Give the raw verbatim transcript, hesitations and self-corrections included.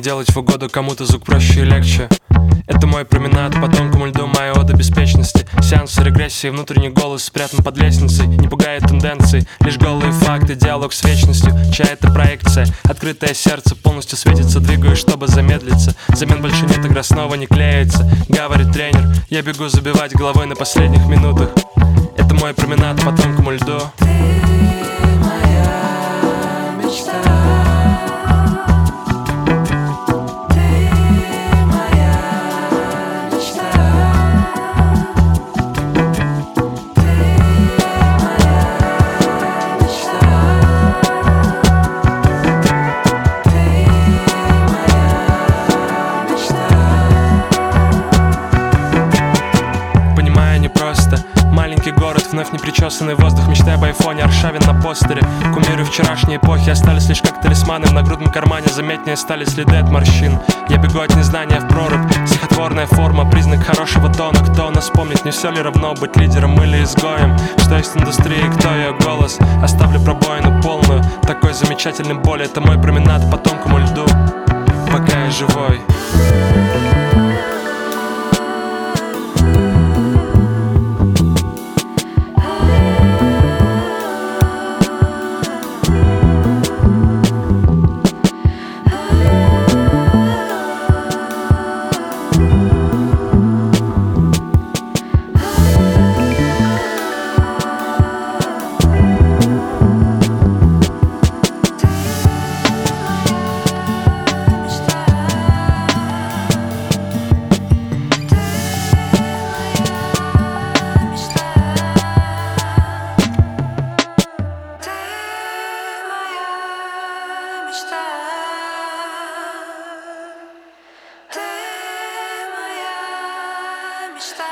делать в угоду кому-то звук проще и легче. Это мой променад по тонкому льду, моя ода беспечности. Сеанс регрессии, внутренний голос спрятан под лестницей. Не пугает тенденции, лишь голые факты, диалог с вечностью. Чья-то проекция, открытое сердце полностью светится. Двигаюсь, чтобы замедлиться. Замен больше нет, игра снова не клеится. Говорит тренер, я бегу забивать головой на последних минутах. Это мой променад по тонкому льду. Маленький город, вновь непричесанный воздух. Мечтай об айфоне, Аршавин на постере. Кумиры вчерашней эпохи остались лишь как талисманы. В нагрудном кармане заметнее стали следы от морщин. Я бегу от незнания в прорубь. Стихотворная форма, признак хорошего тона. Кто нас помнит, не все ли равно быть лидером или изгоем? Что есть индустрия, кто ее голос? Оставлю пробоину полную такой замечательной боли. Это мой променад по тонкому льду, пока я живой. Ты моя мечта.